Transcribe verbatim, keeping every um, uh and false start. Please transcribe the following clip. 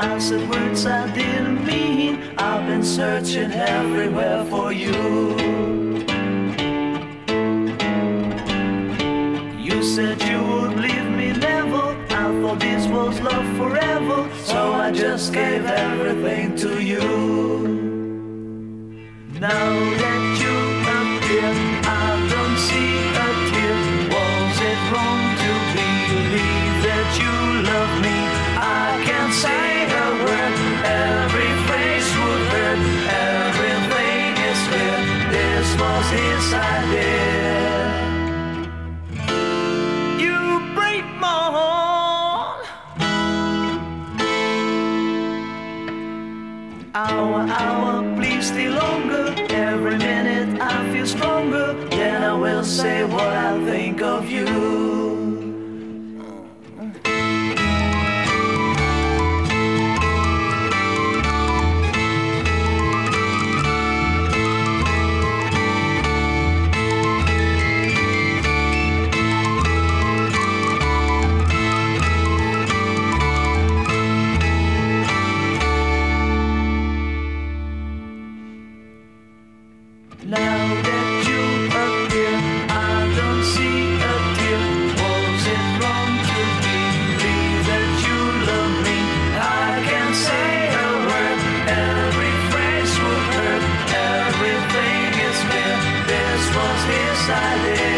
I said words I didn't mean. I've been searching everywhere for you. You said you would leave me never. I thought this was love forever, so I just gave everything to you. Now that you appear, I don't see a tear. Was it wrong to believe that you love me? I can't say a word, every phrase would hurt. Everything is clear, this was his idea. You break my heart. Hour, hour, please stay longer. Every minute I feel stronger. Then I will say what I think of you. Now that you appear, I don't see a tear. Was it wrong to believe that you love me? I can't say a word, every phrase would hurt. Everything is clear, this was his idea.